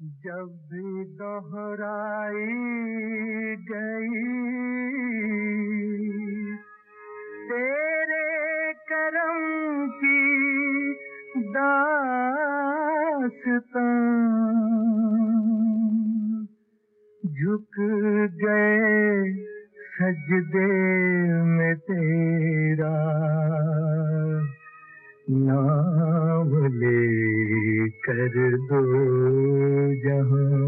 जब भी दोहराई गई तेरे करम की दास्तां, झुक गए सजदे में तेरा नाम ले कर दो जहां।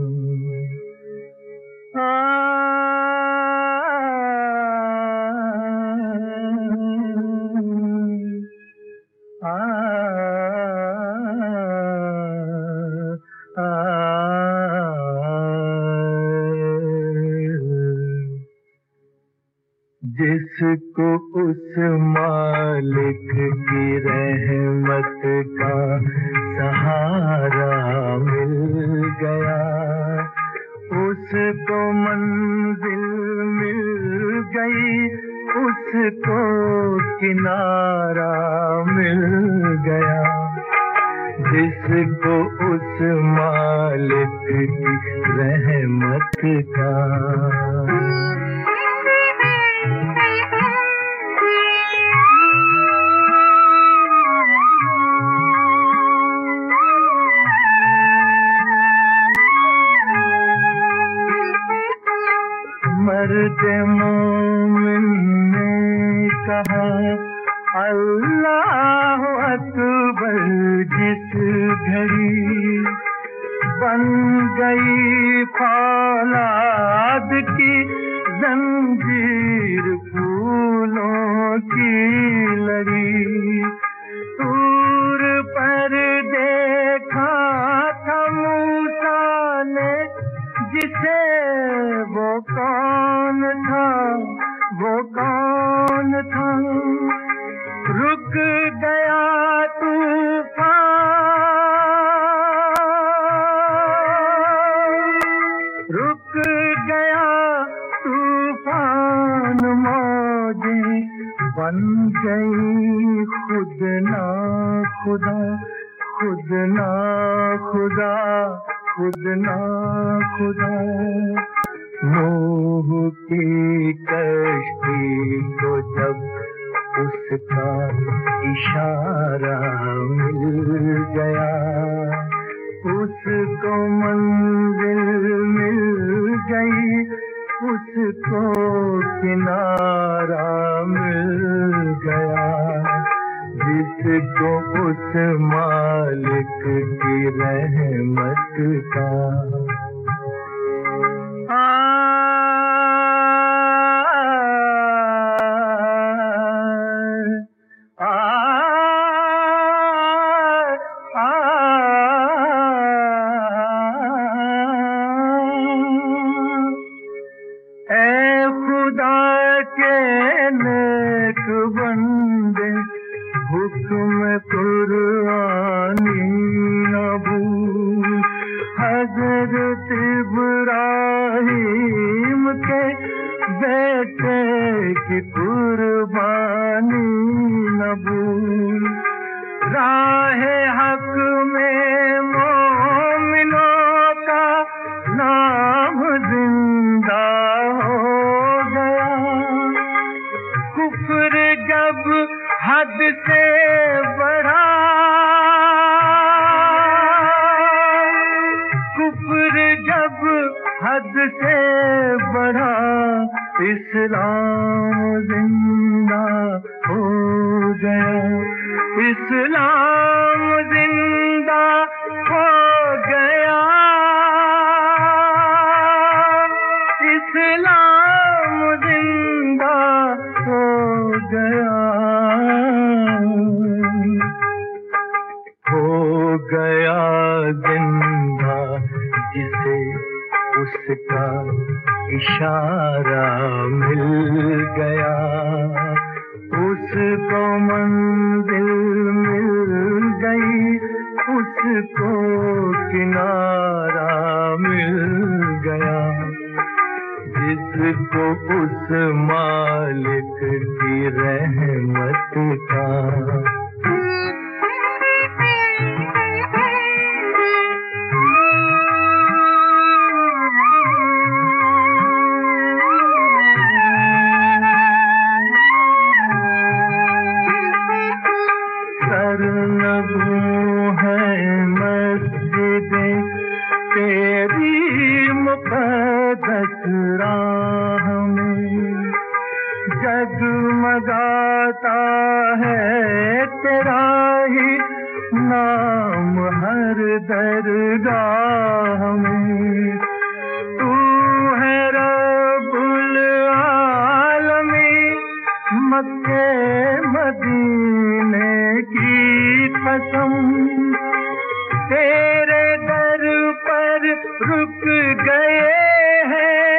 जिसको उस मालिक की रहमत का सहारा मिल गया, उसको मंजिल मिल गई, उसको किनारा मिल गया। जिसको उस मालिक की रहमत का मर्द मोमिन ने कहा अल्लाह अकबर, जिस घड़ी बन गई फौलाद की जंजीर फूलों की लड़ी। दूर पर देखा था मूसा ने जिसे, वो कौन था, वो कौन था। रुक गया तूफान, रुक गया तूफान, मौजें बन गई खुद ना खुदा, खुद ना खुदा, खुद ना खुदा। नूह की कश्ती को जब उसका इशारा मिल गया, उसको मंजिल मिल गई, उसको किनारा मिल गया। जिसको उस मालिक की रहमत का ऐ खुदा के नेक बंदे, हुक्म कुरानी न भूल। हज़रत इब्राहीम के बेटे की कुर्बानी न भूल। राहे हक में मोमिनों का नाम जिंदा हो गया। कुफ्र जब हद से बढ़ा, कुफ्र जब हद से बढ़ा, इस्लाम जिंदा हो गया, इस्लाम जिंदा हो गया, इस्लाम जिंदा हो गया। हो गया जिंदा जिसे उसका इशारा मिल गया, उसको मंजिल मिल गई, उसको किनारा मिल गया। जिसको उस मालिक की रहमत का दरगाह में। तू है रब्बुल आलमीन, मक्के मदीने की कसम, तेरे दर पर रुक गए हैं,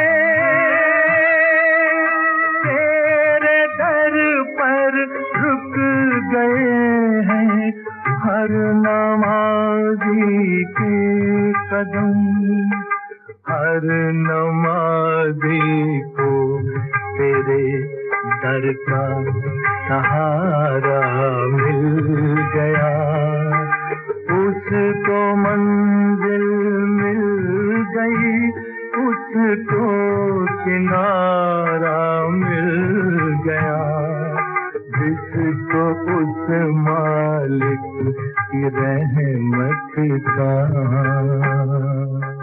तेरे दर पर रुक गए हैं हर नमाज़ी के कदम। हर नमाज़ी को तेरे दर का सहारा मिल गया, उसको मंजिल मिल गई, उसको किनारा मिल गया, जिसको उस मालिक की रहमत का